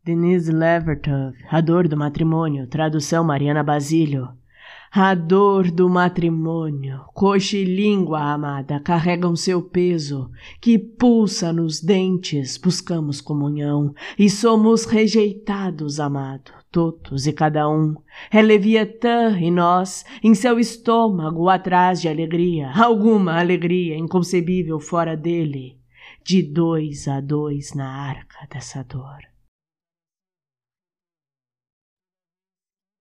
Denise Levertov, A Dor do Matrimônio, tradução Mariana Basílio. A dor do matrimônio, coxa e língua, amada, carregam seu peso, que pulsa nos dentes, buscamos comunhão, e somos rejeitados, amado, todos e cada um. É Leviatã e nós, em seu estômago, atrás de alegria, alguma alegria inconcebível fora dele, de 2 a 2 na arca dessa dor.